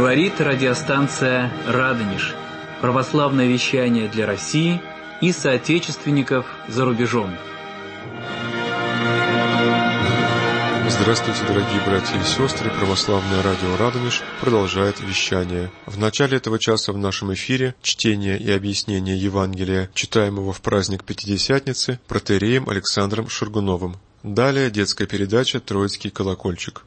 Говорит радиостанция «Радонеж». Православное вещание для России и соотечественников за рубежом. Здравствуйте, дорогие братья и сестры! Православное радио «Радонеж» продолжает вещание. В начале этого часа в нашем эфире чтение и объяснение Евангелия, читаемого в праздник Пятидесятницы, протоиереем Александром Шаргуновым. Далее детская передача «Троицкий колокольчик».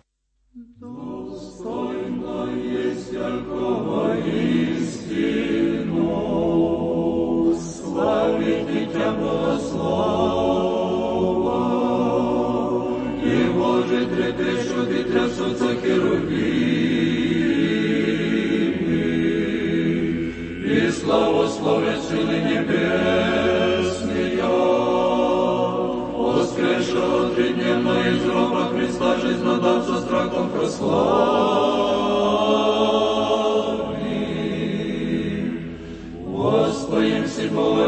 Трясутся херувимы, и славословят силы небесные. Воскресшего тридневно из гроба Христа жизнодавца страхом прославим. Воспоим седьмого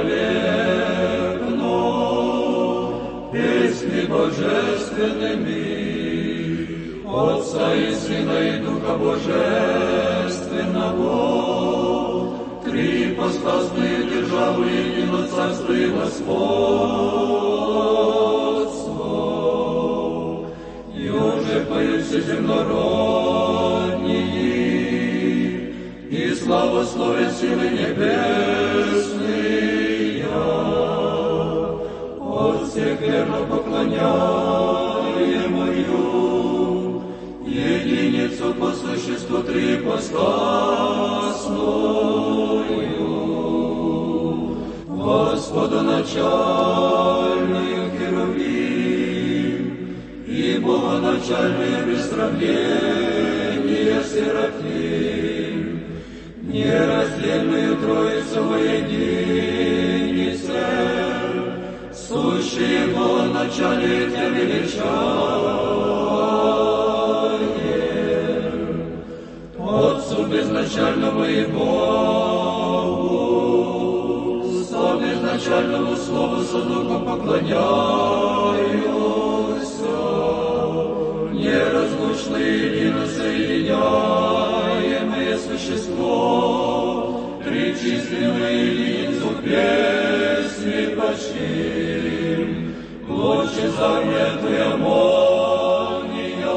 векно песни божественными, Отца и Сына и Духа Божественного, три ипостасные державы, едино царство и господство. И уже поют все земнородние, и славословят силы небесные. От всех верно поклоняемую единицу по существу трипостасную, Господу начальную херувим и Богоначальное без сравнения Серафим, нераздельную Троицу во единице, сущие Богоначалие Тя величают. Отцу безначальному и Богу, со безначальному Слову со Духом поклоняюся, неразлучное едино соединяемое существо, тричисленное единицу песни почтим, лучезарная Твоя молния,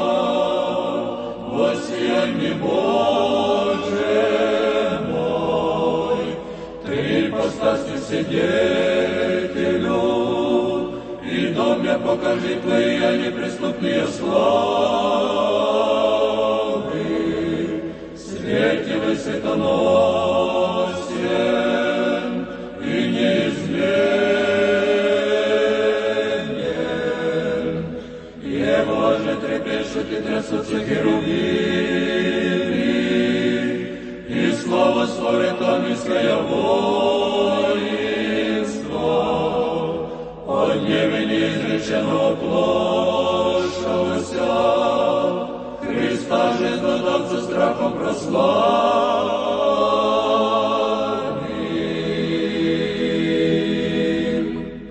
воссияние Боже мой, Ты ипостасный свидетелю, и дом я покажи Твои, а неприступные славы, светилый светоносен и неизменен, Его же трепещут и трясутся херувимы, и славословит ангельское воинство, о дневе неизреченного плошався, Христа жизнодавца страхом прославим.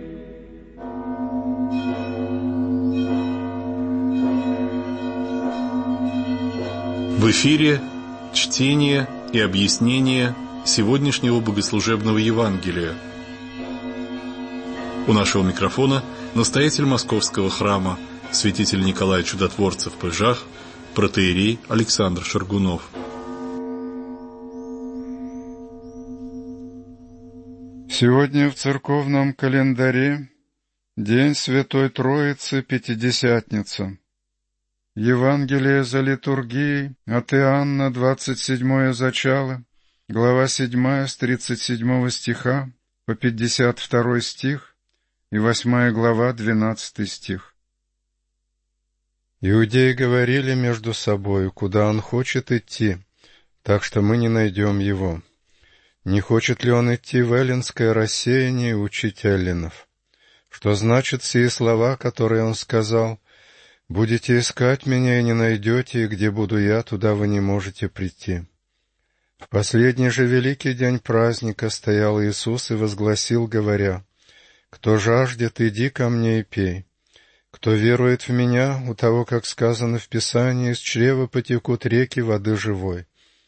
В эфире чтение и объяснение сегодняшнего богослужебного Евангелия. У нашего микрофона настоятель Московского храма, святитель Николай Чудотворцев Пыжах, протоиерей Александр Шаргунов. Сегодня в церковном календаре День Святой Троицы Пятидесятница. Евангелие за литургией от Иоанна, 27 зачало, глава 7 с 37 стиха по 52 стих и 8 глава, 12 стих. Иудеи говорили между собой, куда он хочет идти, так что мы не найдем его. Не хочет ли он идти в эллинское рассеяние и учить эллинов? Что значит сие слова, которые он сказал: «Будете искать меня и не найдете, и где буду я, туда вы не можете прийти». В последний же великий день праздника стоял Иисус и возгласил, говоря: «Кто жаждет, иди ко мне и пей. Кто верует в Меня, у того, как сказано в Писании, из чрева потекут реки воды живой».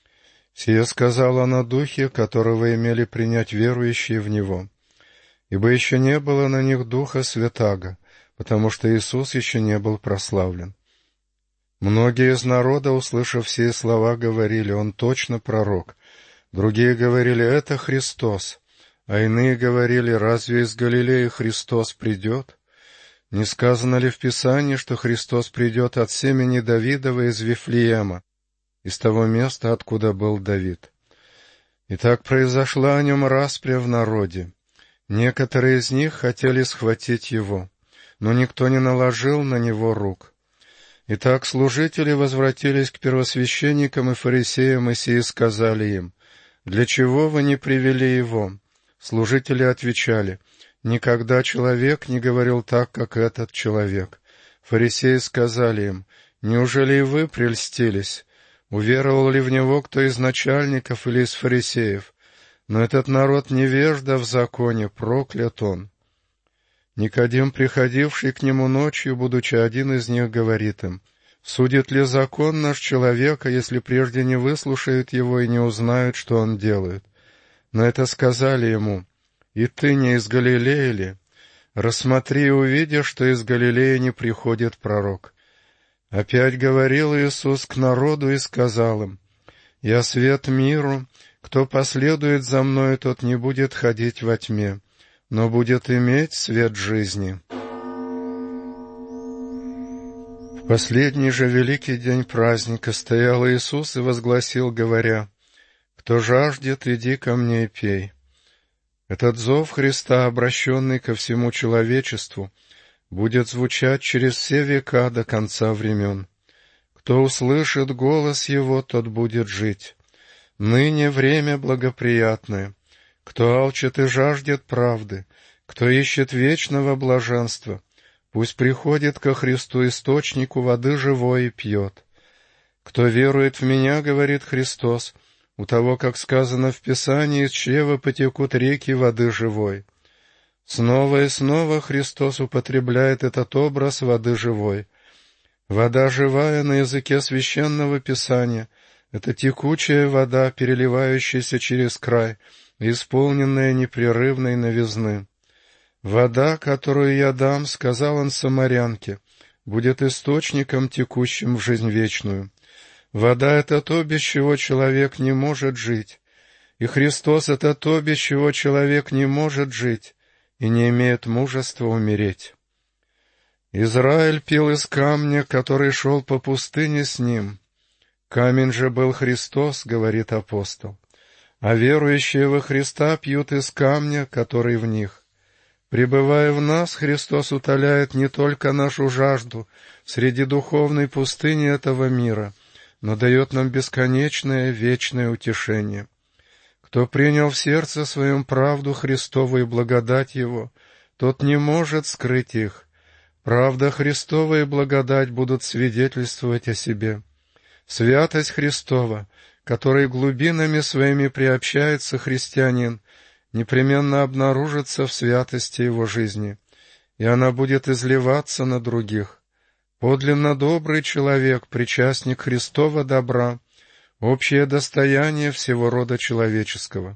Сие сказал он о Духе, которого имели принять верующие в Него. Ибо еще не было на них Духа Святаго, потому что Иисус еще не был прославлен. Многие из народа, услышав сие слова, говорили: «Он точно пророк». Другие говорили: «Это Христос». А иные говорили: «Разве из Галилеи Христос придет? Не сказано ли в Писании, что Христос придет от семени Давидова из Вифлеема, из того места, откуда был Давид?» И так произошла о нем распря в народе. Некоторые из них хотели схватить его, но никто не наложил на него рук. Итак, служители возвратились к первосвященникам и фарисеям, и сии сказали им: «Для чего вы не привели его?» Служители отвечали: «Никогда человек не говорил так, как этот человек». Фарисеи сказали им: «Неужели и вы прельстились? Уверовал ли в него кто из начальников или из фарисеев? Но этот народ невежда в законе, проклят он». Никодим, приходивший к нему ночью, будучи один из них, говорит им: «Судит ли закон наш человека, если прежде не выслушают его и не узнают, что он делает?» На это сказали ему: «И ты не из Галилеи ли? Рассмотри и увидишь, что из Галилеи не приходит пророк». Опять говорил Иисус к народу и сказал им: «Я свет миру, кто последует за Мною, тот не будет ходить во тьме, но будет иметь свет жизни». В последний же великий день праздника стоял Иисус и возгласил, говоря: «Кто жаждет, иди ко мне и пей». Этот зов Христа, обращенный ко всему человечеству, будет звучать через все века до конца времен. Кто услышит голос Его, тот будет жить. Ныне время благоприятное. Кто алчит и жаждет правды, кто ищет вечного блаженства, пусть приходит ко Христу, источнику воды живой, и пьет. Кто верует в Меня, говорит Христос, у того, как сказано в Писании, из чрева потекут реки воды живой. Снова и снова Христос употребляет этот образ воды живой. Вода живая на языке Священного Писания — это текучая вода, переливающаяся через край, исполненная непрерывной новизны. «Вода, которую я дам, — сказал он самарянке, — будет источником, текущим в жизнь вечную». Вода — это то, без чего человек не может жить. И Христос — это то, без чего человек не может жить и не имеет мужества умереть. Израиль пил из камня, который шел по пустыне с ним. Камень же был Христос, говорит апостол. А верующие во Христа пьют из камня, который в них. Пребывая в нас, Христос утоляет не только нашу жажду среди духовной пустыни этого мира, но дает нам бесконечное, вечное утешение. Кто принял в сердце своем правду Христову и благодать Его, тот не может скрыть их. Правда Христова и благодать будут свидетельствовать о себе. Святость Христова, которой глубинами своими приобщается христианин, непременно обнаружится в святости его жизни, и она будет изливаться на других. Подлинно добрый человек, причастник Христова добра, общее достояние всего рода человеческого.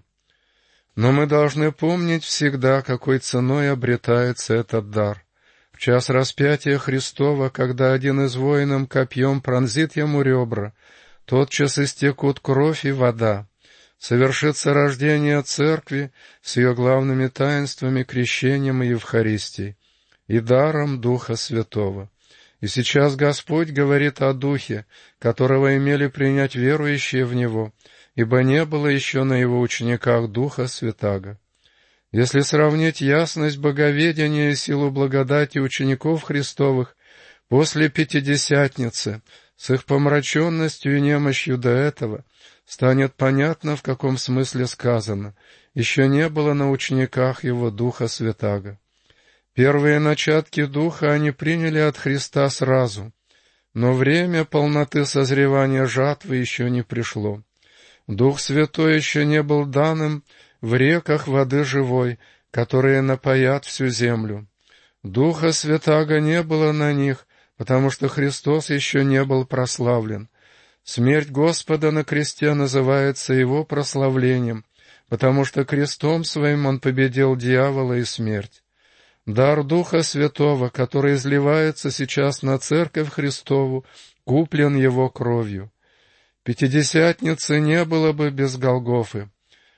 Но мы должны помнить всегда, какой ценой обретается этот дар. В час распятия Христова, когда один из воинов копьем пронзит ему ребра, тотчас истекут кровь и вода. Совершится рождение Церкви с ее главными таинствами, крещением и Евхаристией, и даром Духа Святого. И сейчас Господь говорит о Духе, которого имели принять верующие в Него, ибо не было еще на Его учениках Духа Святаго. Если сравнить ясность боговедения и силу благодати учеников Христовых после Пятидесятницы с их помраченностью и немощью до этого, станет понятно, в каком смысле сказано: «Еще не было на учениках Его Духа Святаго». Первые начатки Духа они приняли от Христа сразу, но время полноты созревания жатвы еще не пришло. Дух Святой еще не был дан им в реках воды живой, которые напоят всю землю. Духа Святаго не было на них, потому что Христос еще не был прославлен. Смерть Господа на кресте называется Его прославлением, потому что крестом Своим Он победил дьявола и смерть. Дар Духа Святого, который изливается сейчас на Церковь Христову, куплен Его кровью. Пятидесятницы не было бы без Голгофы.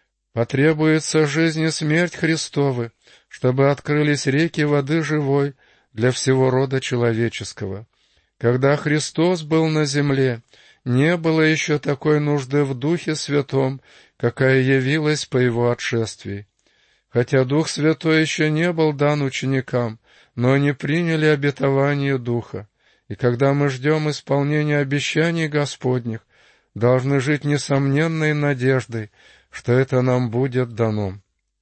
Потребуется жизнь и смерть Христовы, чтобы открылись реки воды живой для всего рода человеческого. Когда Христос был на земле, не было еще такой нужды в Духе Святом, какая явилась по Его отшествии. Хотя Дух Святой еще не был дан ученикам, но они приняли обетование Духа, и когда мы ждем исполнения обещаний Господних, должны жить несомненной надеждой, что это нам будет дано.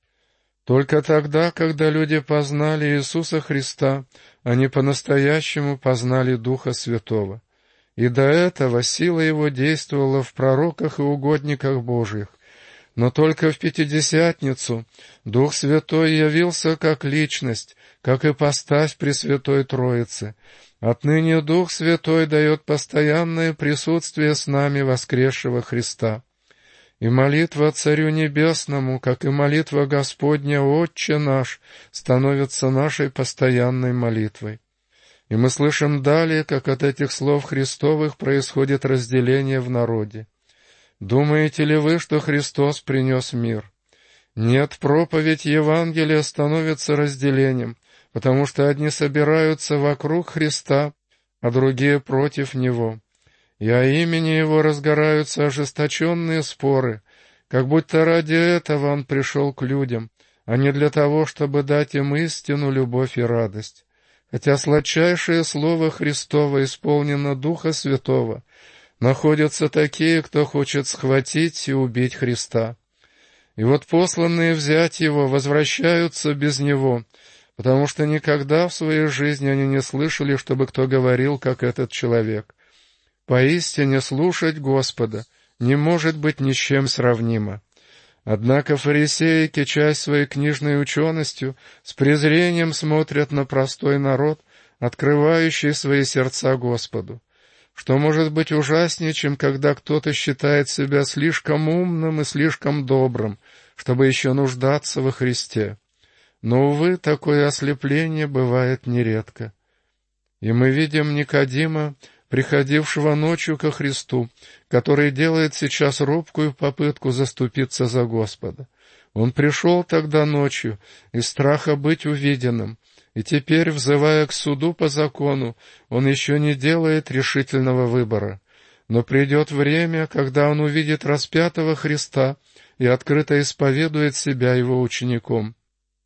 Только тогда, когда люди познали Иисуса Христа, они по-настоящему познали Духа Святого. И до этого сила Его действовала в пророках и угодниках Божьих. Но только в Пятидесятницу Дух Святой явился как личность, как ипостась Пресвятой Троицы. Отныне Дух Святой дает постоянное присутствие с нами воскресшего Христа. И молитва Царю Небесному, как и молитва Господня «Отче наш», становится нашей постоянной молитвой. И мы слышим далее, как от этих слов Христовых происходит разделение в народе. Думаете ли вы, что Христос принес мир? Нет, проповедь Евангелия становится разделением, потому что одни собираются вокруг Христа, а другие против Него. И о имени Его разгораются ожесточенные споры, как будто ради этого Он пришел к людям, а не для того, чтобы дать им истину, любовь и радость. Хотя сладчайшее слово Христово исполнено Духа Святого, находятся такие, кто хочет схватить и убить Христа. И вот посланные взять Его возвращаются без Него, потому что никогда в своей жизни они не слышали, чтобы кто говорил, как этот человек. Поистине слушать Господа не может быть ни с чем сравнимо. Однако фарисеи, кичась своей книжной ученостью, с презрением смотрят на простой народ, открывающий свои сердца Господу. Что может быть ужаснее, чем когда кто-то считает себя слишком умным и слишком добрым, чтобы еще нуждаться во Христе? Но, увы, такое ослепление бывает нередко. И мы видим Никодима, приходившего ночью ко Христу, который делает сейчас робкую попытку заступиться за Господа. Он пришел тогда ночью из страха быть увиденным, и теперь, взывая к суду по закону, он еще не делает решительного выбора. Но придет время, когда он увидит распятого Христа и открыто исповедует себя его учеником.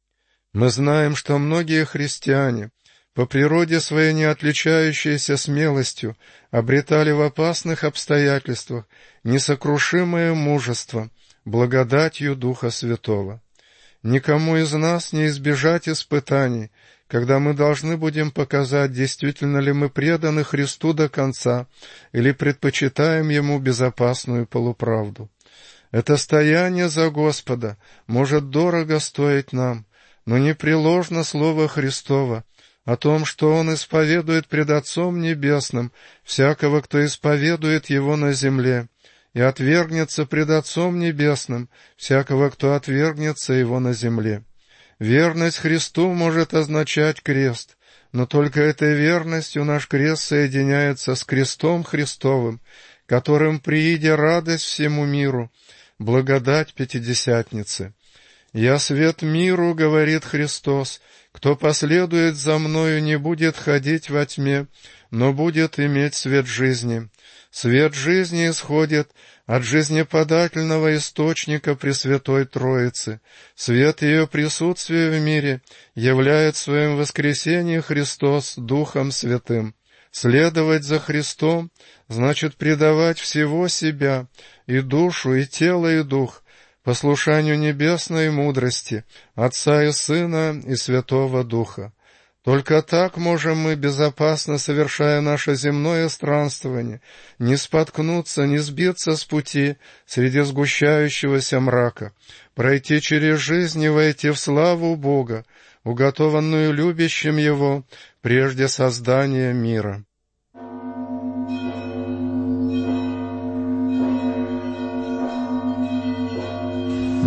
Мы знаем, что многие христиане, по природе своей не отличающиеся смелостью, обретали в опасных обстоятельствах несокрушимое мужество благодатью Духа Святого. Никому из нас не избежать испытаний, когда мы должны будем показать, действительно ли мы преданы Христу до конца или предпочитаем Ему безопасную полуправду. Это стояние за Господа может дорого стоить нам, но непреложно слово Христово о том, что Он исповедует пред Отцом Небесным всякого, кто исповедует Его на земле, и отвергнется пред Отцом Небесным всякого, кто отвергнется Его на земле. Верность Христу может означать крест, но только этой верностью наш крест соединяется с крестом Христовым, которым прииде радость всему миру, благодать Пятидесятницы. «Я свет миру, — говорит Христос, — кто последует за Мною, не будет ходить во тьме, но будет иметь свет жизни. Свет жизни исходит от жизнеподательного источника Пресвятой Троицы. Свет ее присутствия в мире являет в своем воскресении Христос Духом Святым. Следовать за Христом значит предавать всего себя, и душу, и тело, и дух, послушанию небесной мудрости, Отца и Сына и Святого Духа. Только так можем мы, безопасно совершая наше земное странствование, не споткнуться, не сбиться с пути среди сгущающегося мрака, пройти через жизнь и войти в славу Бога, уготованную любящим Его прежде создания мира.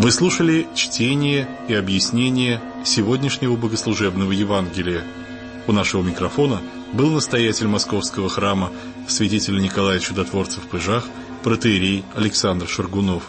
Вы слушали чтение и объяснение сегодняшнего богослужебного Евангелия. У нашего микрофона был настоятель Московского храма святитель Николай Чудотворцев в Пыжах, протоиерей Александр Шаргунов.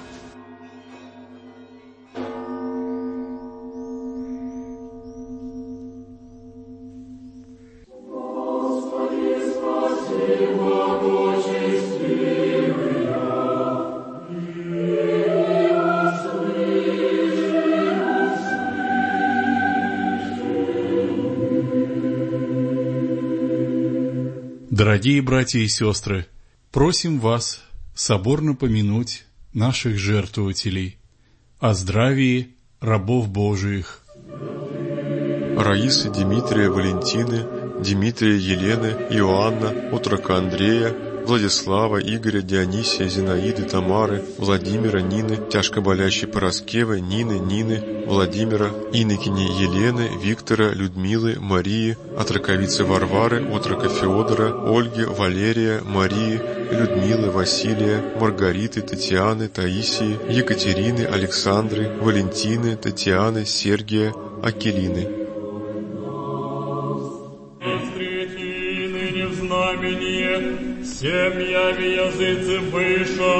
Дорогие братья и сестры, просим вас соборно помянуть наших жертвователей, о здравии рабов Божиих. Раисы, Дмитрия, Валентины, Дмитрия, Елены, Иоанна, отрока Андрея, Владислава, Игоря, Дионисия, Зинаиды, Тамары, Владимира, Нины, тяжко болящей Пороскевы, Нины, Владимира, инокини Елены, Виктора, Людмилы, Марии, отроковицы Варвары, отрока Феодора, Ольги, Валерия, Марии, Людмилы, Василия, Маргариты, Татьяны, Таисии, Екатерины, Александры, Валентины, Татьяны, Сергия, Акелины. Семья в языце выша,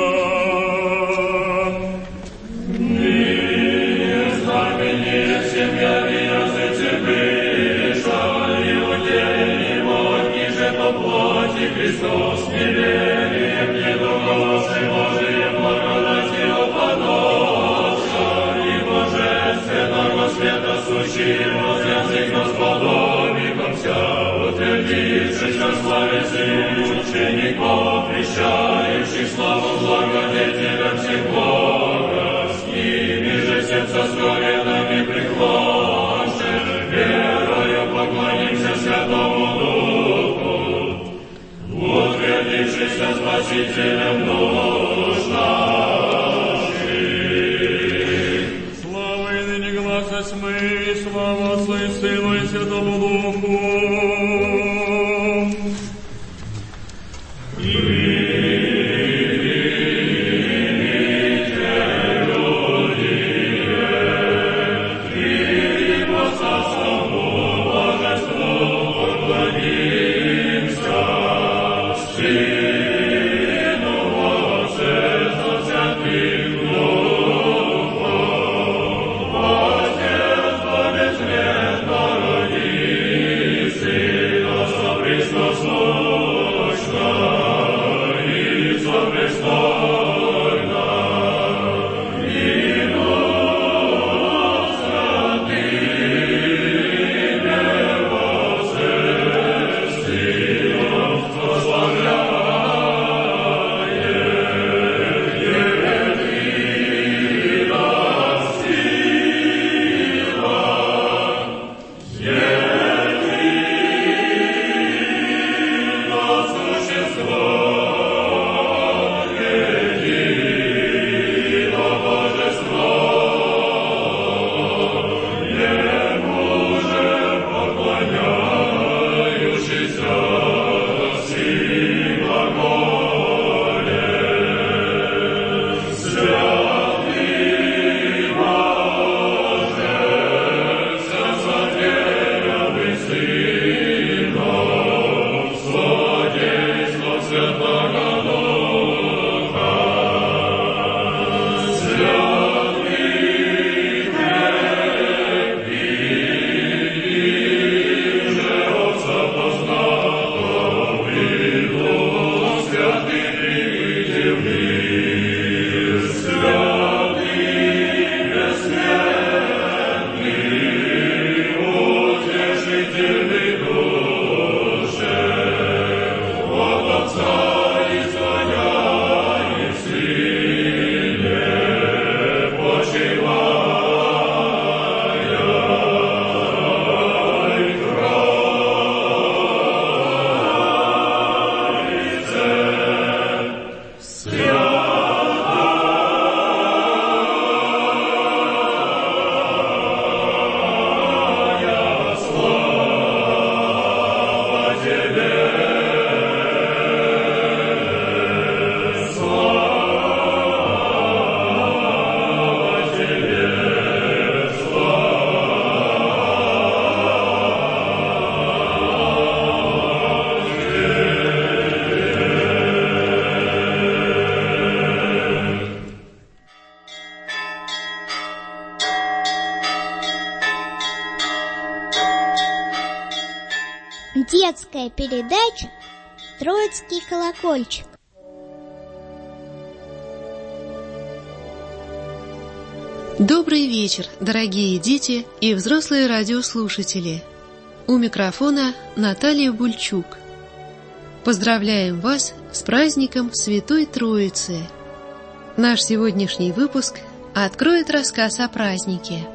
ныне знамение, семья в языце выша, иудеи его ниже по плоти Христос, смирением не дугоши Божием благодатью подоша, и божественного света сущим, язык нас подобником вся, утвердившись во славе учеников, вещающих славу благодетелям всех Бога, с ними же сердца сковенными преклонши, верою поклонимся Святому Духу, утвердившийся Спасителем душ наших. Слава и ныне гласа тьмы, и слава Отцу и Сыну и Святому Духу. Отец, Бог, Свет, Родитель, Детская передача «Троицкий колокольчик». Добрый вечер, дорогие дети и взрослые радиослушатели. У микрофона Наталья Бульчук. Поздравляем вас с праздником Святой Троицы. Наш сегодняшний выпуск откроет рассказ о празднике.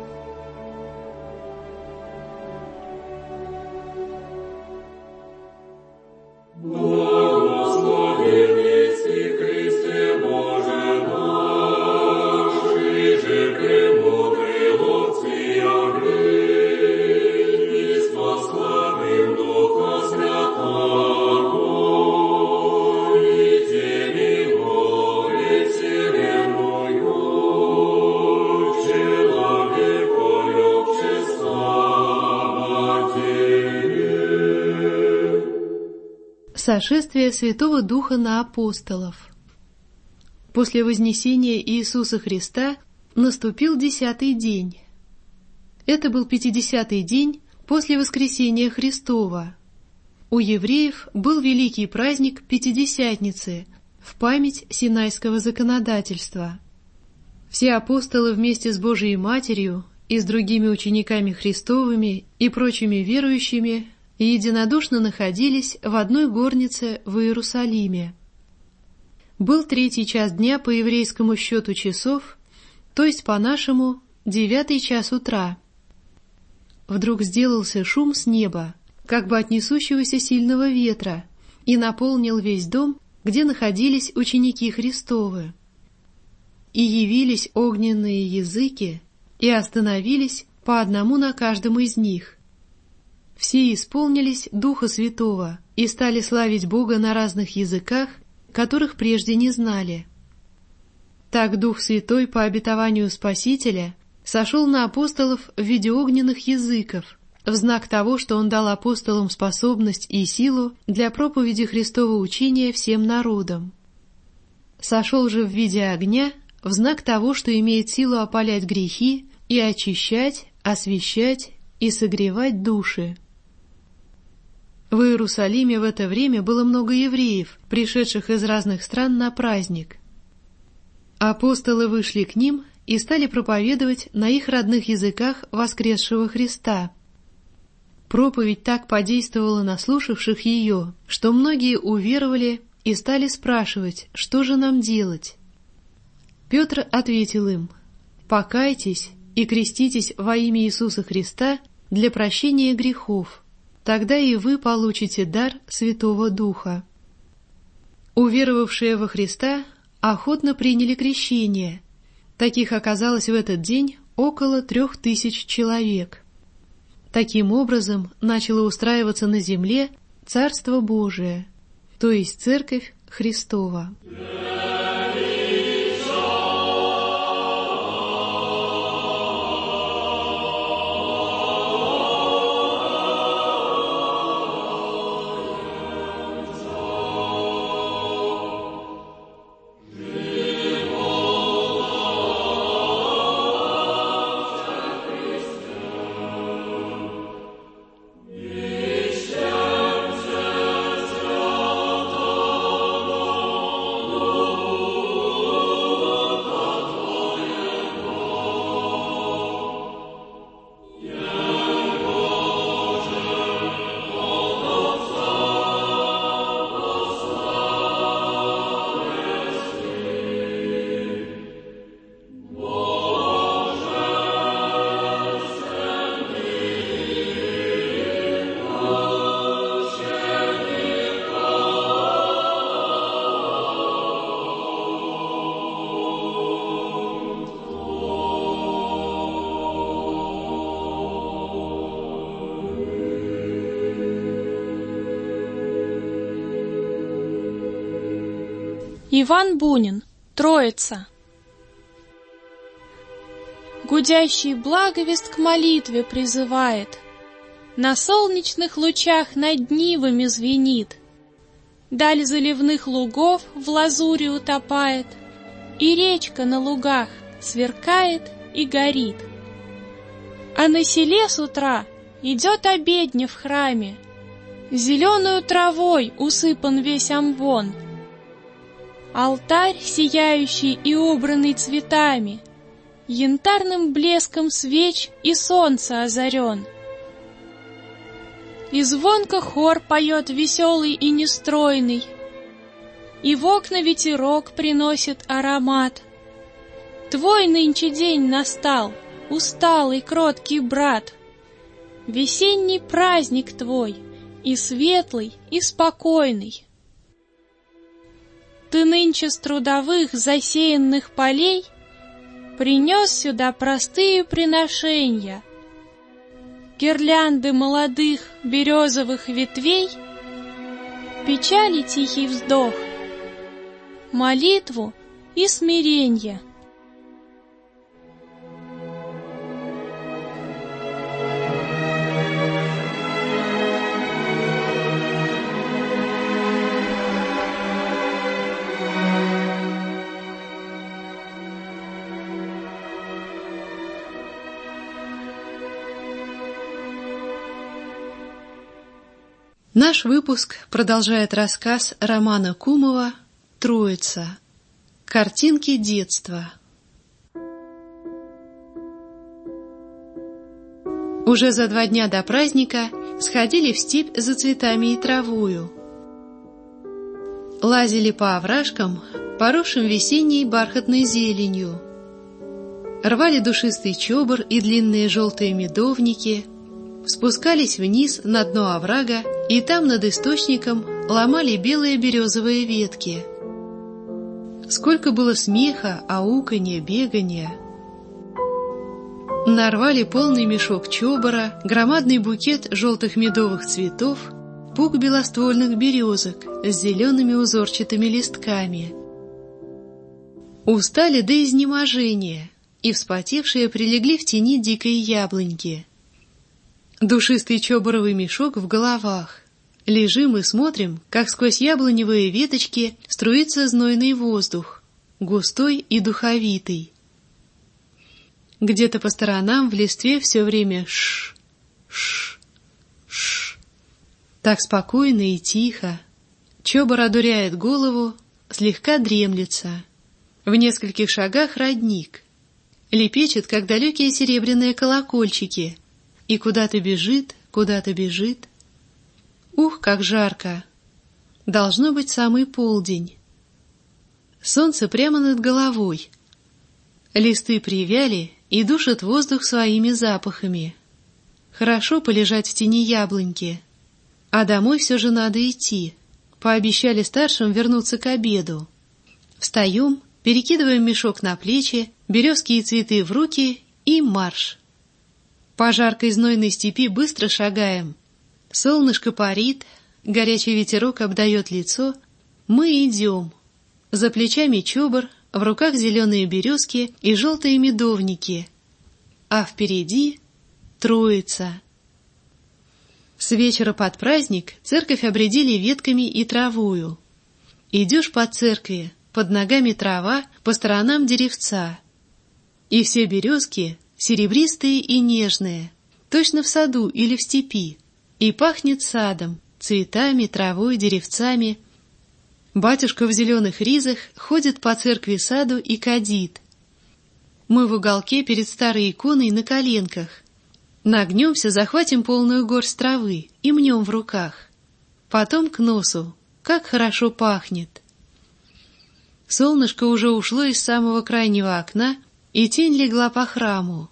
Сошествие Святого Духа на апостолов. После вознесения Иисуса Христа наступил 10-й день. Это был 50-й день после воскресения Христова. У евреев был великий праздник Пятидесятницы в память Синайского законодательства. Все апостолы вместе с Божией Матерью и с другими учениками Христовыми и прочими верующими и единодушно находились в одной горнице в Иерусалиме. Был 3-й час дня по еврейскому счету часов, то есть по-нашему 9-й час утра. Вдруг сделался шум с неба, как бы от несущегося сильного ветра, и наполнил весь дом, где находились ученики Христовы. И явились огненные языки, и остановились по одному на каждом из них. Все исполнились Духа Святого и стали славить Бога на разных языках, которых прежде не знали. Так Дух Святой по обетованию Спасителя сошел на апостолов в виде огненных языков, в знак того, что Он дал апостолам способность и силу для проповеди Христова учения всем народам. Сошел же в виде огня, в знак того, что имеет силу опалять грехи и очищать, освящать и согревать души. В Иерусалиме в это время было много евреев, пришедших из разных стран на праздник. Апостолы вышли к ним и стали проповедовать на их родных языках воскресшего Христа. Проповедь так подействовала на слушавших ее, что многие уверовали и стали спрашивать, что же нам делать. Петр ответил им: «Покайтесь и креститесь во имя Иисуса Христа для прощения грехов. Тогда и вы получите дар Святого Духа». Уверовавшие во Христа охотно приняли крещение. Таких оказалось в этот день около 3000 человек. Таким образом начало устраиваться на земле Царство Божие, то есть Церковь Христова. Иван Бунин. Троица. Гудящий благовест к молитве призывает, на солнечных лучах над нивами звенит, даль заливных лугов в лазури утопает, и речка на лугах сверкает и горит. А на селе с утра идет обедня в храме, Зеленую травой усыпан весь амвон. Алтарь, сияющий и убранный цветами, янтарным блеском свеч и солнца озарен. И звонко хор поет веселый и нестройный, и в окна ветерок приносит аромат. Твой нынче день настал, усталый, кроткий брат. Весенний праздник твой, и светлый, и спокойный. Ты нынче с трудовых засеянных полей принес сюда простые приношения, гирлянды молодых березовых ветвей, печали тихий вздох, молитву и смиренье. Наш выпуск продолжает рассказ Романа Кумова «Троица. Картинки детства». Уже за 2 дня до праздника сходили в степь за цветами и травою. Лазили по овражкам, поросшим весенней бархатной зеленью. Рвали душистый чобор и длинные желтые медовники, спускались вниз на дно оврага и там над источником ломали белые березовые ветки. Сколько было смеха, ауканья, бегания. Нарвали полный мешок чобора, громадный букет желтых медовых цветов, пук белоствольных березок с зелеными узорчатыми листками. Устали до изнеможения, и вспотевшие прилегли в тени дикой яблоньки. Душистый чоборовый мешок в головах. Лежим и смотрим, как сквозь яблоневые веточки струится знойный воздух, густой и духовитый. Где-то по сторонам в листве все время ш, ш, ш. Так спокойно и тихо. Чобор одуряет голову, слегка дремлется. В нескольких шагах родник. Лепечет, как далекие серебряные колокольчики. И куда-то бежит, куда-то бежит. Ух, как жарко! Должно быть самый полдень. Солнце прямо над головой. Листы привяли и душат воздух своими запахами. Хорошо полежать в тени яблоньки. А домой все же надо идти. Пообещали старшим вернуться к обеду. Встаем, перекидываем мешок на плечи, березки и цветы в руки и марш. По жаркой знойной степи быстро шагаем. Солнышко парит, горячий ветерок обдает лицо. Мы идем. За плечами чобор, в руках зеленые березки и желтые медовники. А впереди Троица. С вечера под праздник церковь обредили ветками и травою. Идешь по церкви, под ногами трава, по сторонам деревца. И все березки серебристые и нежные, точно в саду или в степи, и пахнет садом, цветами, травой, деревцами. Батюшка в зеленых ризах ходит по церкви саду и кадит. Мы в уголке перед старой иконой на коленках. Нагнемся, захватим полную горсть травы и мнем в руках. Потом к носу, как хорошо пахнет. Солнышко уже ушло из самого крайнего окна, и тень легла по храму.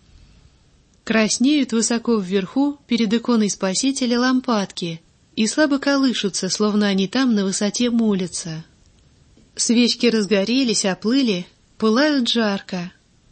Краснеют высоко вверху перед иконой Спасителя лампадки и слабо колышутся, словно они там на высоте молятся. Свечки разгорелись, оплыли, пылают жарко.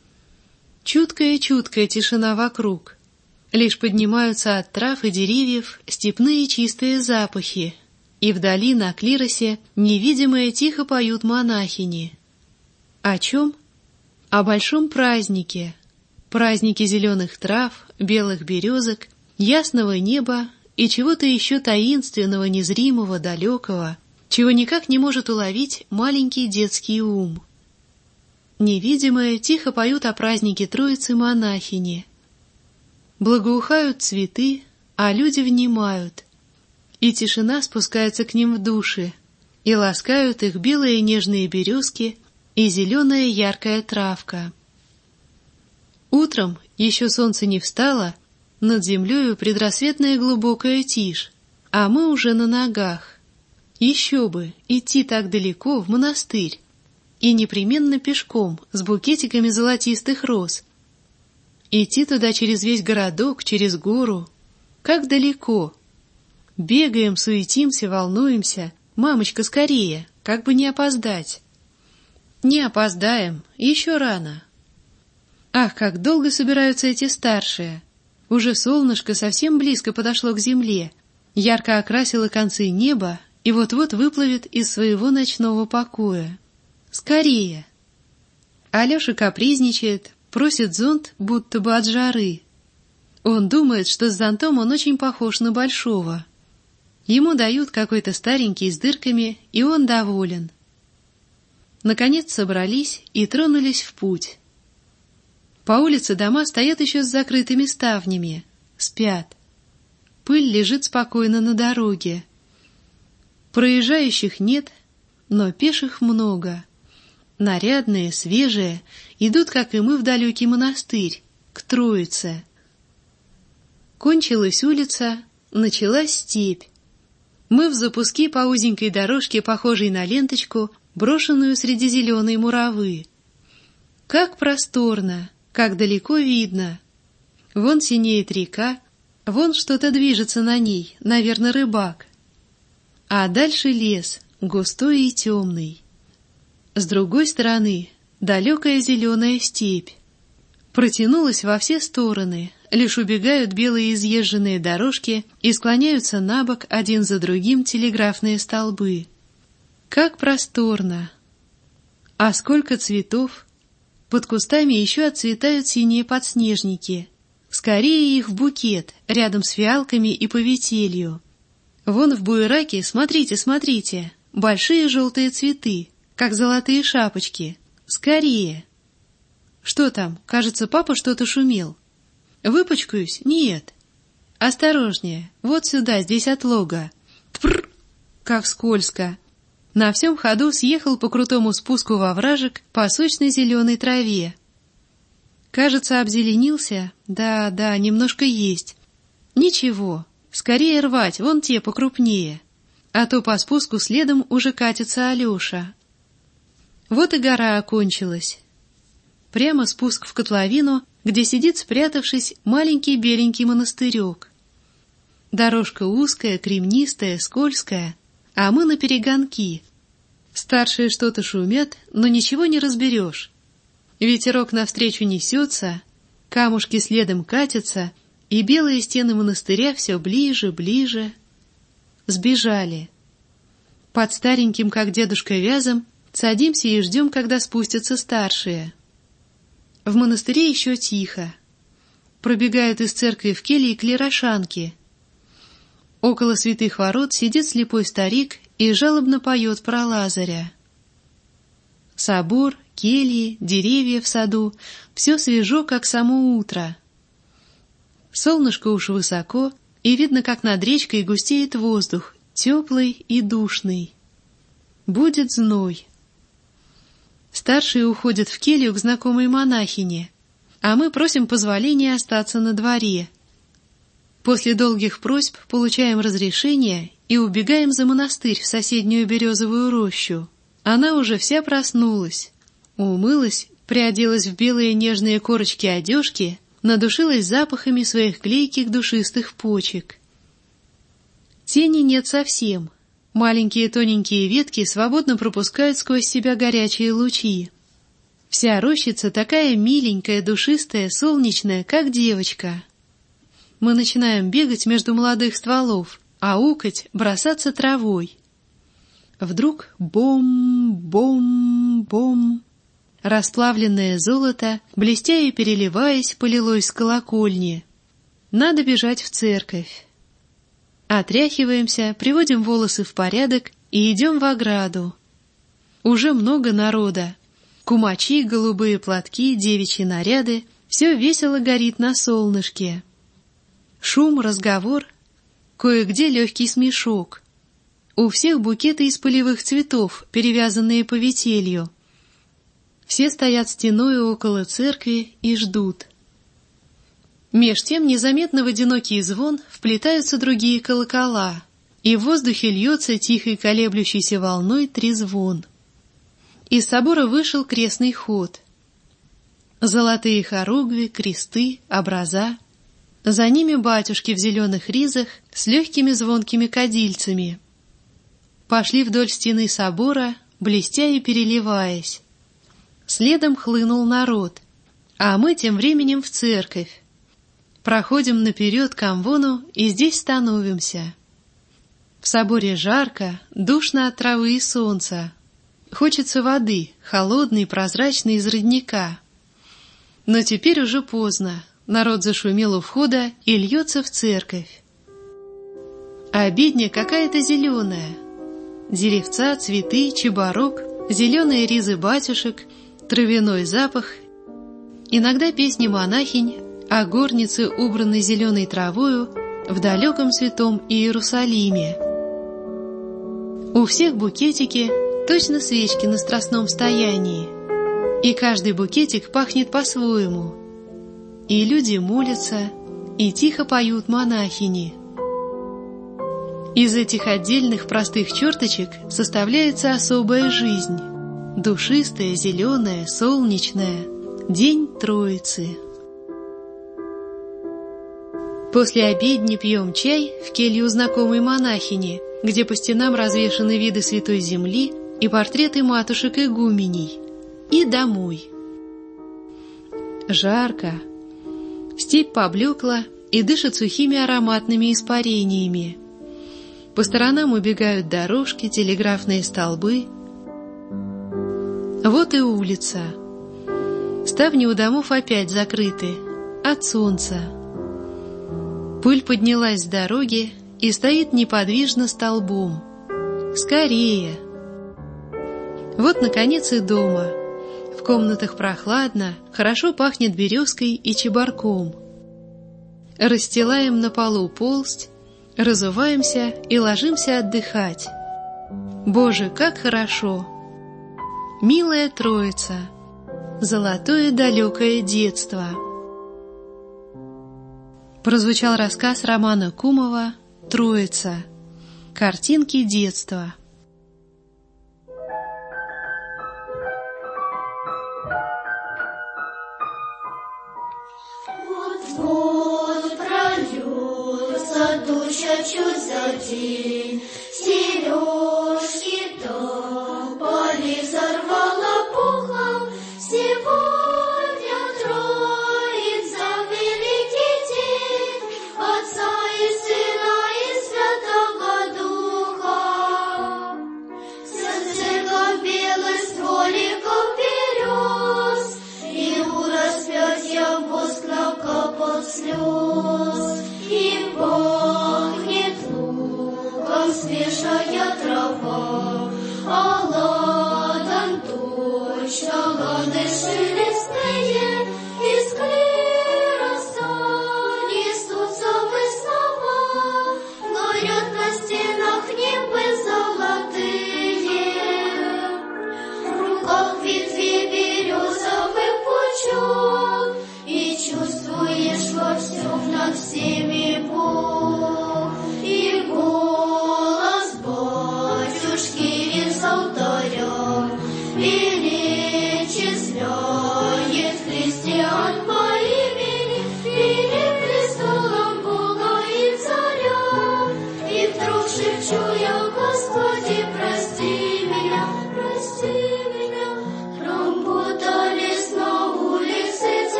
Чуткая-чуткая тишина вокруг. Лишь поднимаются от трав и деревьев степные чистые запахи, и вдали на клиросе невидимые тихо поют монахини. О чем? О большом празднике. Празднике зеленых трав, белых березок, ясного неба и чего-то еще таинственного, незримого, далекого, чего никак не может уловить маленький детский ум. Невидимые тихо поют о празднике Троицы монахини. Благоухают цветы, а люди внимают. и тишина спускается к ним в души, и ласкают их белые нежные березки и зеленая яркая травка. Утром, еще солнце не встало, над землею предрассветная глубокая тишь, а мы уже на ногах. Еще бы, идти так далеко в монастырь, и непременно пешком, с букетиками золотистых роз. Идти туда через весь городок, через гору. Как далеко. Бегаем, суетимся, волнуемся. Мамочка, скорее, как бы не опоздать. Не опоздаем, еще рано. Ах, как долго собираются эти старшие. Уже солнышко совсем близко подошло к земле, ярко окрасило концы неба и вот-вот выплывет из своего ночного покоя. Скорее! Алеша капризничает, просит зонт, будто бы от жары. Он думает, что с зонтом он очень похож на большого. Ему дают какой-то старенький с дырками, и он доволен. Наконец собрались и тронулись в путь. По улице дома стоят еще с закрытыми ставнями, спят. Пыль лежит спокойно на дороге. Проезжающих нет, но пеших много. Нарядные, свежие, идут, как и мы, в далекий монастырь, к Троице. Кончилась улица, началась степь. Мы в запуске по узенькой дорожке, похожей на ленточку, брошенную среди зеленой муравы. Как просторно, как далеко видно. Вон синеет река, вон что-то движется на ней, наверное, рыбак. А дальше лес, густой и темный. С другой стороны далекая зеленая степь. Протянулась во все стороны, лишь убегают белые изъезженные дорожки и склоняются на бок один за другим телеграфные столбы. Как просторно! А сколько цветов! Под кустами еще отцветают синие подснежники. Скорее их в букет, рядом с фиалками и поветелью. Вон в буераке, смотрите, смотрите, большие желтые цветы, как золотые шапочки. Скорее! Что там? Кажется, папа что-то шумел. Выпачкаюсь? Нет. Осторожнее. Вот сюда, здесь отлога. Тпрр! Как скользко. На всем ходу съехал по крутому спуску во вражек по сочной зеленой траве. Кажется, обзеленился. Да, немножко есть. Ничего. Скорее рвать, вон те покрупнее. А то по спуску следом уже катится Алеша. Вот и гора окончилась. Прямо спуск в котловину, где сидит, спрятавшись, маленький беленький монастырек. Дорожка узкая, кремнистая, скользкая, а мы наперегонки. Старшие что-то шумят, но ничего не разберешь. Ветерок навстречу несется, камушки следом катятся, и белые стены монастыря все ближе, ближе. Сбежали. Под стареньким, как дедушка, вязом садимся и ждем, когда спустятся старшие. В монастыре еще тихо. Пробегают из церкви в кельи клерошанки. Около святых ворот сидит слепой старик и жалобно поет про Лазаря. Собор, кельи, деревья в саду — все свежо, как само утро. Солнышко уж высоко, и видно, как над речкой густеет воздух, теплый и душный. Будет зной. Старшие уходят в келью к знакомой монахине, а мы просим позволения остаться на дворе. После долгих просьб получаем разрешение и убегаем за монастырь в соседнюю березовую рощу. Она уже вся проснулась, умылась, приоделась в белые нежные корочки одежки, надушилась запахами своих клейких душистых почек. Тени нет совсем. Маленькие тоненькие ветки свободно пропускают сквозь себя горячие лучи. Вся рощица такая миленькая, душистая, солнечная, как девочка. Мы начинаем бегать между молодых стволов, аукать, бросаться травой. Вдруг бом-бом-бом. Расплавленное золото, блестя и переливаясь, полилось с колокольни. Надо бежать в церковь. Отряхиваемся, приводим волосы в порядок и идем в ограду. Уже много народа. Кумачи, голубые платки, девичьи наряды — все весело горит на солнышке. Шум, разговор. кое-где легкий смешок. У всех букеты из полевых цветов, перевязанные повителью. Все стоят стеной около церкви и ждут. Меж тем незаметно в одинокий звон вплетаются другие колокола, и в воздухе льется тихой колеблющейся волной трезвон. Из собора вышел крестный ход. Золотые хоругви, кресты, образа. За ними батюшки в зеленых ризах с легкими звонкими кадильцами. Пошли вдоль стены собора, блестя и переливаясь. Следом хлынул народ, а мы тем временем в церковь. Проходим наперед к амвону и здесь становимся. В соборе жарко, душно от травы и солнца. Хочется воды, холодной, прозрачной из родника. Но теперь уже поздно, народ зашумел у входа и льется в церковь. А обедня какая-то зеленая. Деревца, цветы, чеборок, зеленые ризы батюшек, травяной запах, иногда песни монахинь о горнице, убранной зеленой травою в далеком святом Иерусалиме. У всех букетики, точно свечки на страстном стоянии, и каждый букетик пахнет по-своему. И люди молятся, и тихо поют монахини. Из этих отдельных простых черточек составляется особая жизнь, душистая, зеленая, солнечная, день Троицы. После обедни пьем чай в келью знакомой монахини, где по стенам развешаны виды Святой Земли и портреты матушек-игуменей, и домой. Жарко. Степь поблекла и дышит сухими ароматными испарениями. По сторонам убегают дорожки, телеграфные столбы. Вот и улица. Ставни у домов опять закрыты от солнца. Пыль поднялась с дороги и стоит неподвижно столбом. Скорее! Вот, наконец, и дома. В комнатах прохладно, хорошо пахнет березкой и чебарком. Расстилаем на полу полсть, разуваемся и ложимся отдыхать. Боже, как хорошо! Милая Троица, золотое далекое детство. Прозвучал рассказ Романа Кумова «Троица. Картинки детства». Вот прольется туча чуть за день, сережки-то поли сорвала пухом. Сегодня Троица, великий день, Отца и Сына и Святого Духа. Вся церковь белых стволиков берез, и у распятия воск накапал слез, и пахнет луком свежая трава, а ладан точно лады шелестные, из клироса несутся выснова, горят на стенах небы золотые. В руках ветви березовых пучок, и чувствуешь во всем над всеми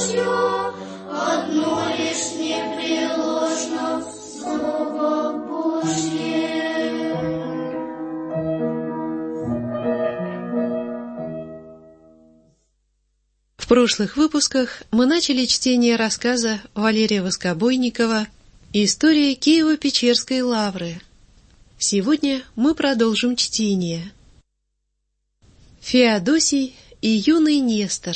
все, одно лишь непреложно Слово Божье. В прошлых выпусках мы начали чтение рассказа Валерия Воскобойникова «История Киево-Печерской лавры». Сегодня мы продолжим чтение. Феодосий и юный Нестор.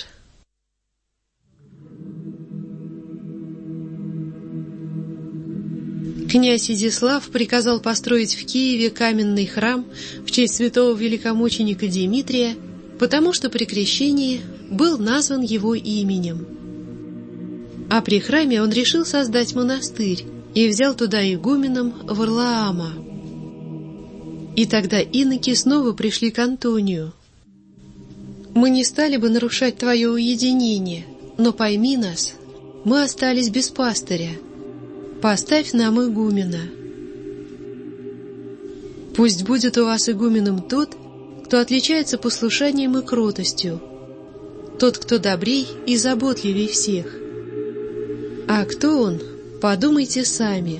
Князь Изяслав приказал построить в Киеве каменный храм в честь святого великомученика Димитрия, потому что при крещении был назван его именем. А при храме он решил создать монастырь и взял туда игуменом Варлаама. И тогда иноки снова пришли к Антонию. «Мы не стали бы нарушать твое уединение, но пойми нас, мы остались без пастыря. Поставь нам игумена. Пусть будет у вас игуменом тот, кто отличается послушанием и кротостью, тот, кто добрей и заботливей всех. А кто он, подумайте сами.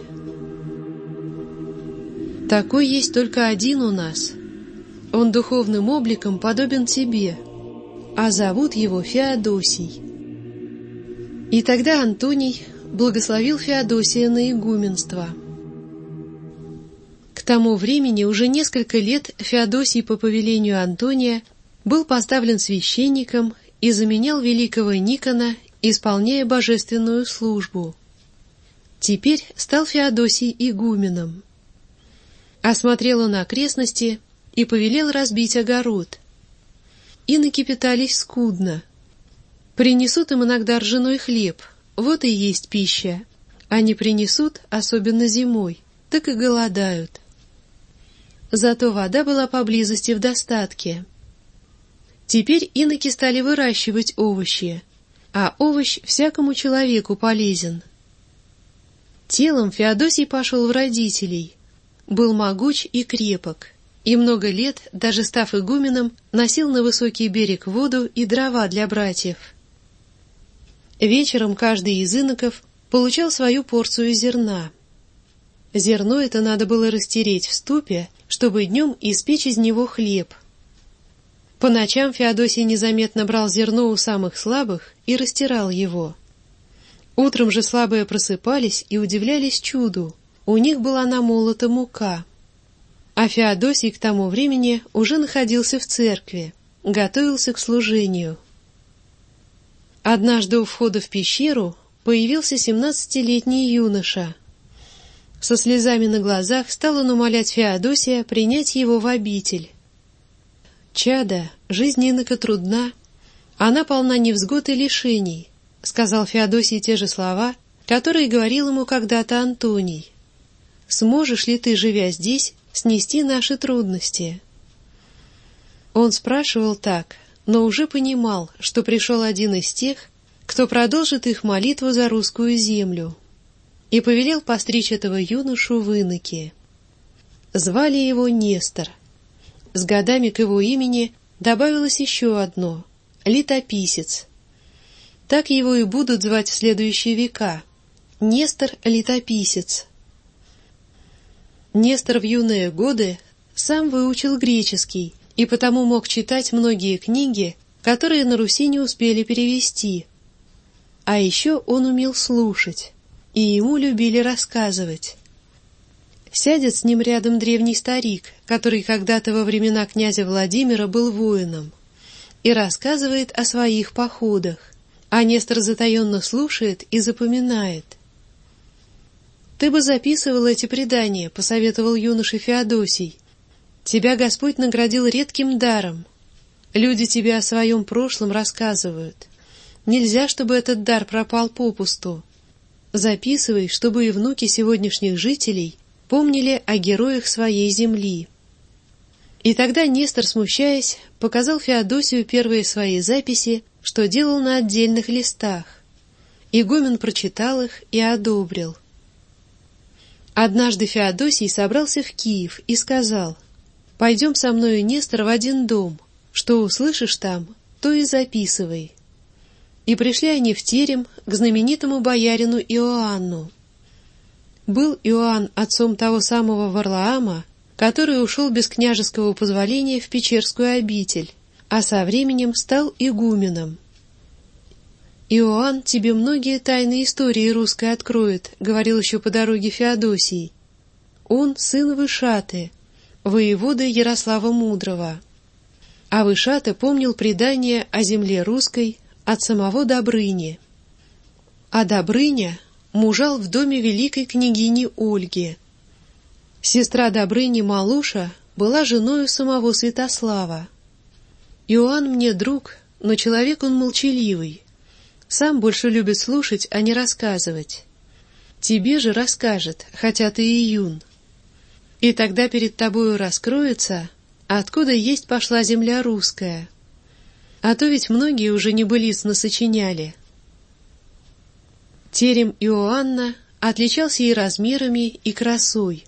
Такой есть только один у нас. Он духовным обликом подобен тебе, а зовут его Феодосий». И тогда Антоний благословил Феодосия на игуменство. К тому времени уже несколько лет Феодосий по повелению Антония был поставлен священником и заменял великого Никона, исполняя божественную службу. Теперь стал Феодосий игуменом. Осмотрел он окрестности и повелел разбить огород. Иноки питались скудно. Принесут им иногда ржаной хлеб, вот и есть пища, а не принесут, особенно зимой, так и голодают. Зато вода была поблизости в достатке. Теперь иноки стали выращивать овощи, а овощ всякому человеку полезен. Телом Феодосий пошел в родителей, был могуч и крепок, и много лет, даже став игуменом, носил на высокий берег воду и дрова для братьев. Вечером каждый из иноков получал свою порцию зерна. Зерно это надо было растереть в ступе, чтобы днем испечь из него хлеб. По ночам Феодосий незаметно брал зерно у самых слабых и растирал его. Утром же слабые просыпались и удивлялись чуду. У них была намолота мука. А Феодосий к тому времени уже находился в церкви, готовился к служению. Однажды у входа в пещеру появился 17-летний юноша. Со слезами на глазах стал он умолять Феодосия принять его в обитель. «Чадо, жизнь инока трудна, она полна невзгод и лишений», — сказал Феодосий те же слова, которые говорил ему когда-то Антоний. «Сможешь ли ты, живя здесь, снести наши трудности?» Он спрашивал так, но уже понимал, что пришел один из тех, кто продолжит их молитву за русскую землю, и повелел постричь этого юношу в иноки. Звали его Нестор. С годами к его имени добавилось еще одно — Летописец. Так его и будут звать в следующие века — Нестор Летописец. Нестор в юные годы сам выучил греческий и потому мог читать многие книги, которые на Руси не успели перевести. А еще он умел слушать, и ему любили рассказывать. Сядет с ним рядом древний старик, который когда-то во времена князя Владимира был воином, и рассказывает о своих походах, а Нестор затаенно слушает и запоминает. «Ты бы записывал эти предания», — посоветовал юноше Феодосий. «Тебя Господь наградил редким даром. Люди тебе о своем прошлом рассказывают. Нельзя, чтобы этот дар пропал попусту. Записывай, чтобы и внуки сегодняшних жителей помнили о героях своей земли». И тогда Нестор, смущаясь, показал Феодосию первые свои записи, что делал на отдельных листах. Игумен прочитал их и одобрил. Однажды Феодосий собрался в Киев и сказал: «Пойдем со мною, Нестор, в один дом. Что услышишь там, то и записывай». И пришли они в терем к знаменитому боярину Иоанну. Был Иоанн отцом того самого Варлаама, который ушел без княжеского позволения в Печерскую обитель, а со временем стал игуменом. «Иоанн тебе многие тайны истории русской откроет», — говорил еще по дороге Феодосий. «Он сын Вышаты, воеводы Ярослава Мудрого». А Вышата помнил предание о земле русской от самого Добрыни. А Добрыня мужал в доме великой княгини Ольги. Сестра Добрыни Малуша была женою самого Святослава. Иоанн мне друг, но человек он молчаливый. Сам больше любит слушать, а не рассказывать. Тебе же расскажет, хотя ты и юн. И тогда перед тобою раскроется, откуда есть пошла земля русская. А то ведь многие уже небылиц насочиняли. Терем Иоанна отличался и размерами, и красой.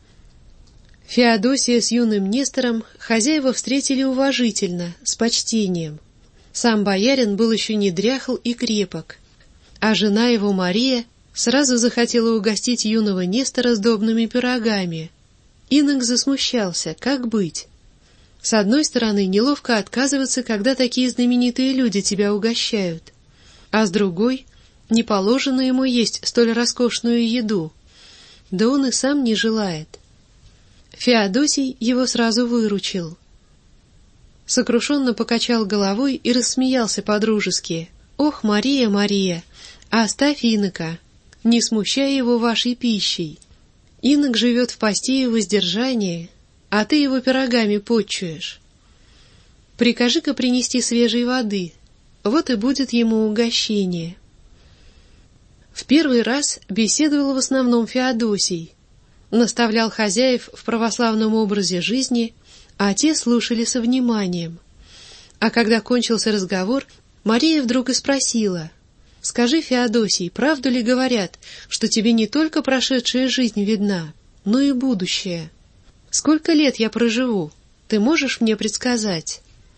Феодосия с юным Нестором хозяева встретили уважительно, с почтением. Сам боярин был еще не дряхл и крепок, а жена его Мария сразу захотела угостить юного Нестора сдобными пирогами. Инок засмущался, как быть? С одной стороны, неловко отказываться, когда такие знаменитые люди тебя угощают, а с другой, не положено ему есть столь роскошную еду, да он и сам не желает. Феодосий его сразу выручил. Сокрушенно покачал головой и рассмеялся по-дружески. «Ох, Мария, Мария, оставь инока, не смущай его вашей пищей. Инок живет в посте и воздержании, а ты его пирогами потчуешь. Прикажи-ка принести свежей воды, вот и будет ему угощение». В первый раз беседовал в основном Феодосий, наставлял хозяев в православном образе жизни, а те слушали со вниманием. А когда кончился разговор, Мария вдруг и спросила: «Скажи, Феодосий, правду ли говорят, что тебе не только прошедшая жизнь видна, но и будущее? Сколько лет я проживу? Ты можешь мне предсказать?»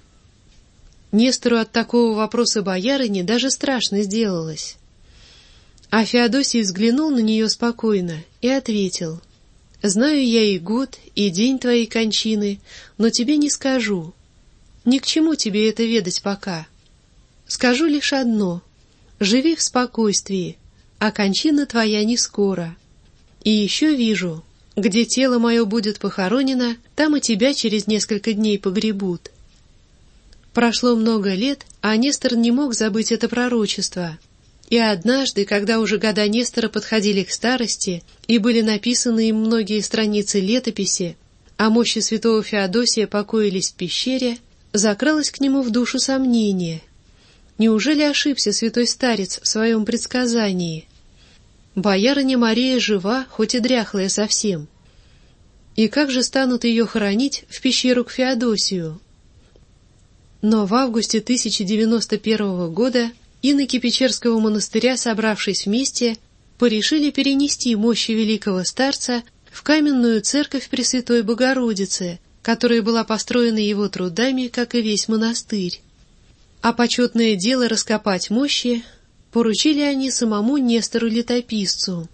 Нестору от такого вопроса боярыни даже страшно сделалось. А Феодосий взглянул на нее спокойно и ответил: «Знаю я и год, и день твоей кончины, но тебе не скажу. Ни к чему тебе это ведать пока. Скажу лишь одно: живи в спокойствии, а кончина твоя не скоро. И еще вижу, где тело мое будет похоронено, там и тебя через несколько дней погребут». Прошло много лет, а Нестор не мог забыть это пророчество. И однажды, когда уже года Нестора подходили к старости и были написаны им многие страницы летописи, а мощи святого Феодосия покоились в пещере, закралось к нему в душу сомнение. Неужели ошибся святой старец в своем предсказании? Боярыня Мария жива, хоть и дряхлая совсем. И как же станут ее хоронить в пещеру к Феодосию? Но в августе 1091 года иноки Печерского монастыря, собравшись вместе, порешили перенести мощи великого старца в каменную церковь Пресвятой Богородицы, которая была построена его трудами, как и весь монастырь. А почетное дело раскопать мощи поручили они самому Нестору-летописцу.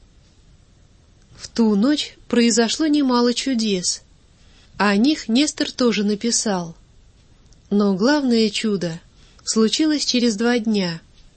В ту ночь произошло немало чудес, а о них Нестор тоже написал. Но главное чудо случилось через 2 дня.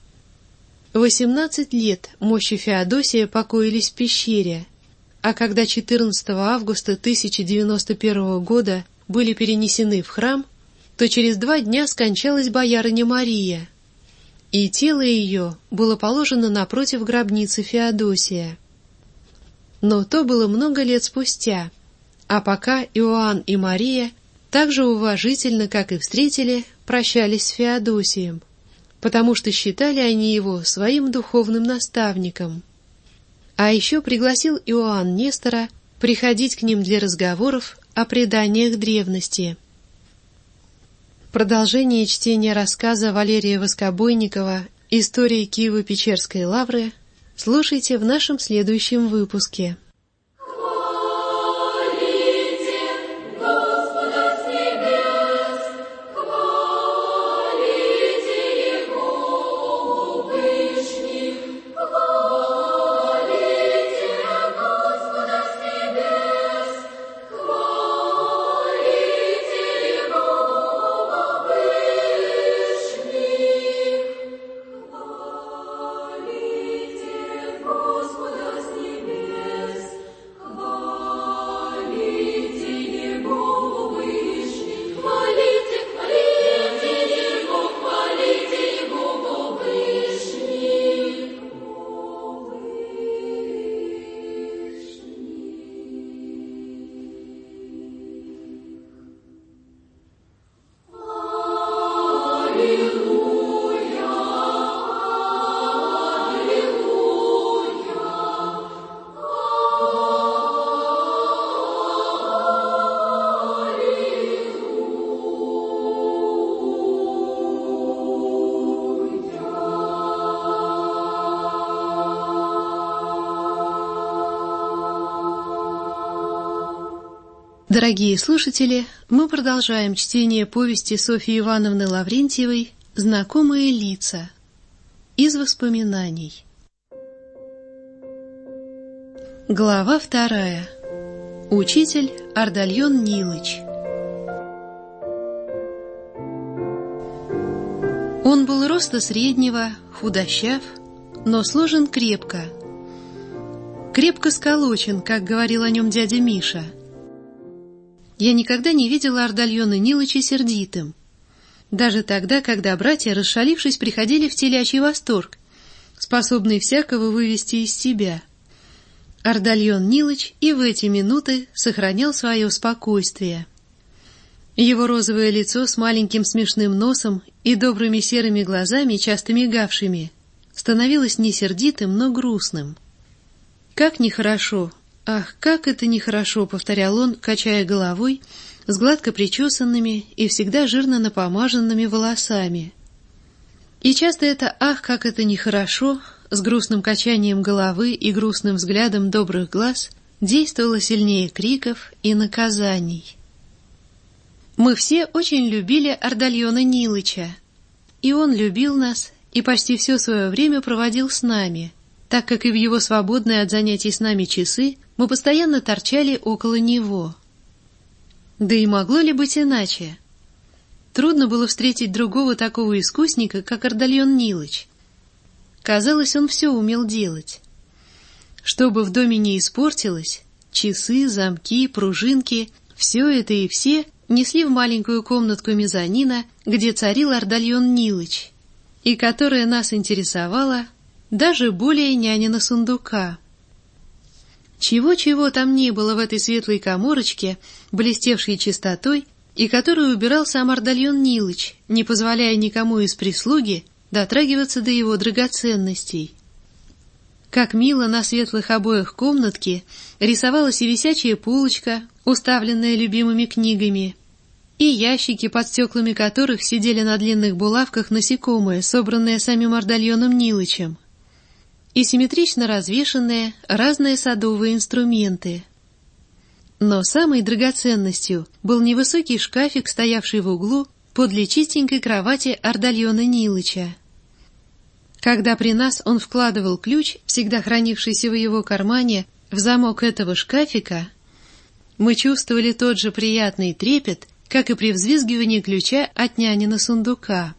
18 лет мощи Феодосия покоились в пещере, а когда 14 августа 1091 года были перенесены в храм, то через 2 дня скончалась боярыня Мария, и тело ее было положено напротив гробницы Феодосия. Но то было много лет спустя, а пока Иоанн и Мария так же уважительно, как и встретили, прощались с Феодосием, потому что считали они его своим духовным наставником. А еще пригласил Иоанн Нестора приходить к ним для разговоров о преданиях древности. Продолжение чтения рассказа Валерия Воскобойникова «История Киево-Печерской лавры» слушайте в нашем следующем выпуске. Дорогие слушатели, мы продолжаем чтение повести Софьи Ивановны Лаврентьевой «Знакомые лица» из воспоминаний. Глава 2. Учитель Ардальон Нилыч. Он был роста среднего, худощав, но сложен крепко. Крепко сколочен, как говорил о нем дядя Миша. Я никогда не видела Ардальона Нилыча сердитым. Даже тогда, когда братья, расшалившись, приходили в телячий восторг, способный всякого вывести из себя. Ардальон Нилыч и в эти минуты сохранял свое спокойствие. Его розовое лицо с маленьким смешным носом и добрыми серыми глазами, часто мигавшими, становилось не сердитым, но грустным. «Как нехорошо! Ах, как это нехорошо!» — повторял он, качая головой, с гладко причесанными и всегда жирно напомаженными волосами. И часто это «ах, как это нехорошо!» с грустным качанием головы и грустным взглядом добрых глаз действовало сильнее криков и наказаний. Мы все очень любили Ардальона Нилыча, и он любил нас и почти все свое время проводил с нами, так как и в его свободные от занятий с нами часы мы постоянно торчали около него. Да и могло ли быть иначе? Трудно было встретить другого такого искусника, как Ардальон Нилыч. Казалось, он все умел делать. Что бы в доме не испортилось, часы, замки, пружинки, все это и все несли в маленькую комнатку мезонина, где царил Ардальон Нилыч, и которая нас интересовала даже более нянина сундука. Чего-чего там не было в этой светлой каморочке, блестевшей чистотой, и которую убирал сам Ардальон Нилыч, не позволяя никому из прислуги дотрагиваться до его драгоценностей. Как мило на светлых обоях комнатки рисовалась и висячая полочка, уставленная любимыми книгами, и ящики, под стеклами которых сидели на длинных булавках насекомые, собранные самим Ардальоном Нилычем, и симметрично развешанные разные садовые инструменты. Но самой драгоценностью был невысокий шкафик, стоявший в углу подле чистенькой кровати Ардальона Нилыча. Когда при нас он вкладывал ключ, всегда хранившийся в его кармане, в замок этого шкафика, мы чувствовали тот же приятный трепет, как и при взвизгивании ключа от нянина сундука.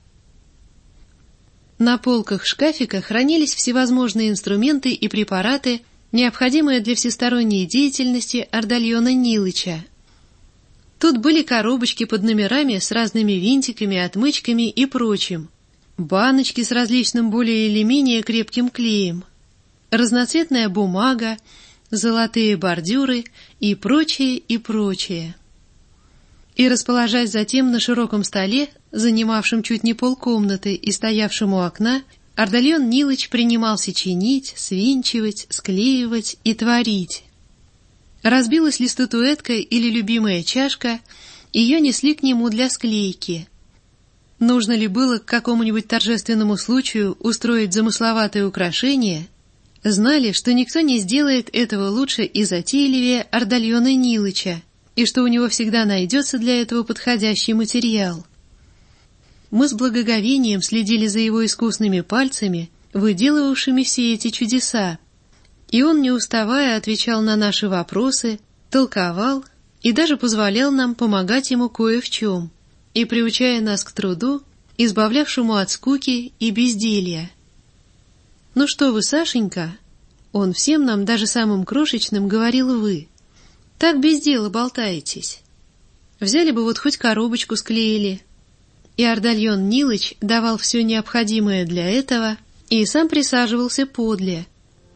На полках шкафика хранились всевозможные инструменты и препараты, необходимые для всесторонней деятельности Ардальона Нилыча. Тут были коробочки под номерами с разными винтиками, отмычками и прочим, баночки с различным более или менее крепким клеем, разноцветная бумага, золотые бордюры и прочее, и прочее. И, расположась затем на широком столе, занимавшем чуть не полкомнаты и стоявшем у окна, Ардальон Нилыч принимался чинить, свинчивать, склеивать и творить. Разбилась ли статуэтка или любимая чашка, ее несли к нему для склейки. Нужно ли было к какому-нибудь торжественному случаю устроить замысловатое украшение, знали, что никто не сделает этого лучше и затейливее Ардальона Нилыча, и что у него всегда найдется для этого подходящий материал. Мы с благоговением следили за его искусными пальцами, выделывавшими все эти чудеса, и он, не уставая, отвечал на наши вопросы, толковал и даже позволял нам помогать ему кое в чем, и приучая нас к труду, избавлявшему от скуки и безделья. «Ну что вы, Сашенька?» Он всем нам, даже самым крошечным, говорил «вы». «Так без дела болтаетесь. Взяли бы вот хоть коробочку склеили». И Ардальон Нилыч давал все необходимое для этого и сам присаживался подле.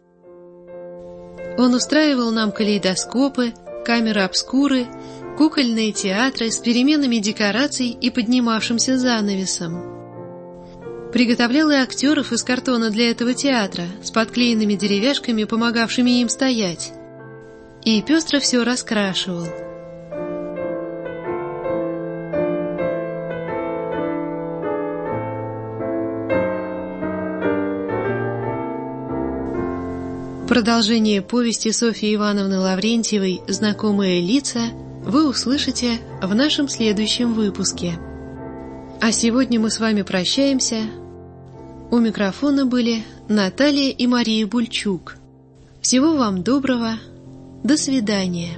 Он устраивал нам калейдоскопы, камеры обскуры, кукольные театры с переменами декораций и поднимавшимся занавесом. Приготовлял и актеров из картона для этого театра с подклеенными деревяшками, помогавшими им стоять. И пестро все раскрашивал. Продолжение повести Софьи Ивановны Лаврентьевой «Знакомые лица» вы услышите в нашем следующем выпуске. А сегодня мы с вами прощаемся. У микрофона были Наталья и Мария Бульчук. Всего вам доброго. До свидания.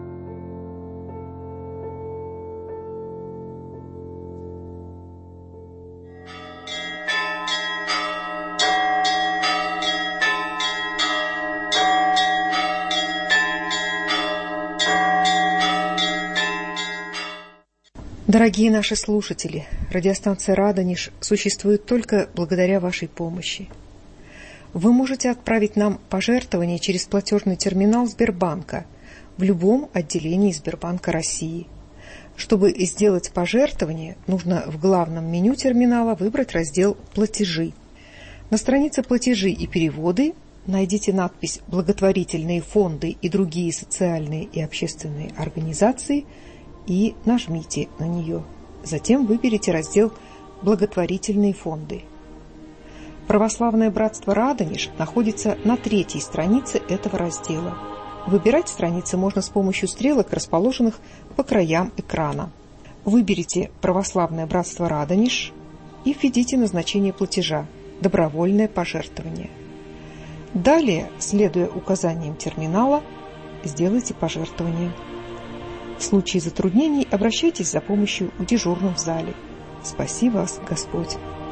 Дорогие наши слушатели, радиостанция «Радонеж» существует только благодаря вашей помощи. Вы можете отправить нам пожертвования через платежный терминал Сбербанка в любом отделении Сбербанка России. Чтобы сделать пожертвование, нужно в главном меню терминала выбрать раздел «Платежи». На странице «Платежи и переводы» найдите надпись «Благотворительные фонды и другие социальные и общественные организации» и нажмите на нее. Затем выберите раздел «Благотворительные фонды». Православное братство «Радонеж» находится на 3-й странице этого раздела. Выбирать страницы можно с помощью стрелок, расположенных по краям экрана. Выберите «Православное братство «Радонеж» и введите назначение платежа «Добровольное пожертвование». Далее, следуя указаниям терминала, сделайте пожертвование. В случае затруднений обращайтесь за помощью к дежурным в зале. Спаси вас, Господь!